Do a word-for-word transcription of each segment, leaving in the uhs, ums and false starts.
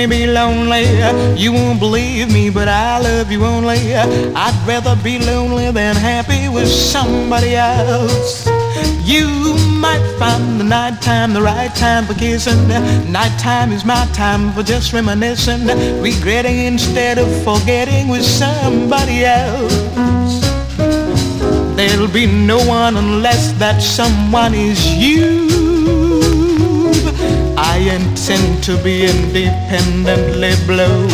may be lonely, you won't believe me, but I love you only. I'd rather be lonely than happy with somebody else. You might find the nighttime the right time for kissing. Nighttime is my time for just reminiscing, regretting instead of forgetting with somebody else. There'll be no one unless that someone is you. I intend to be independently blue.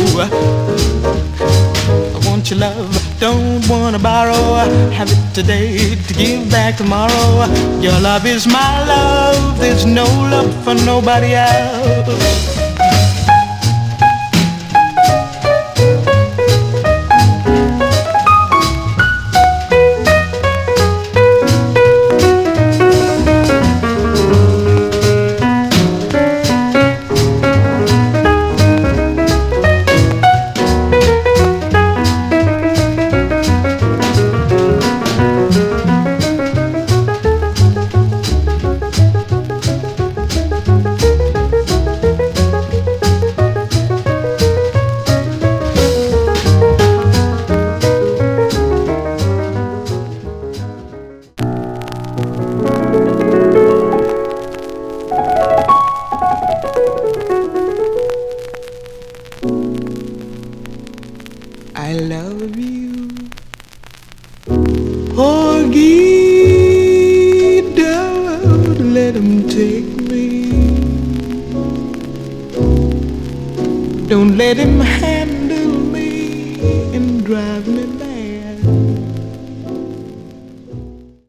I want your love, don't wanna borrow. Have it today to give back tomorrow. Your love is my love, there's no love for nobody else. I love you, Porgy, don't let him take me. Don't let him have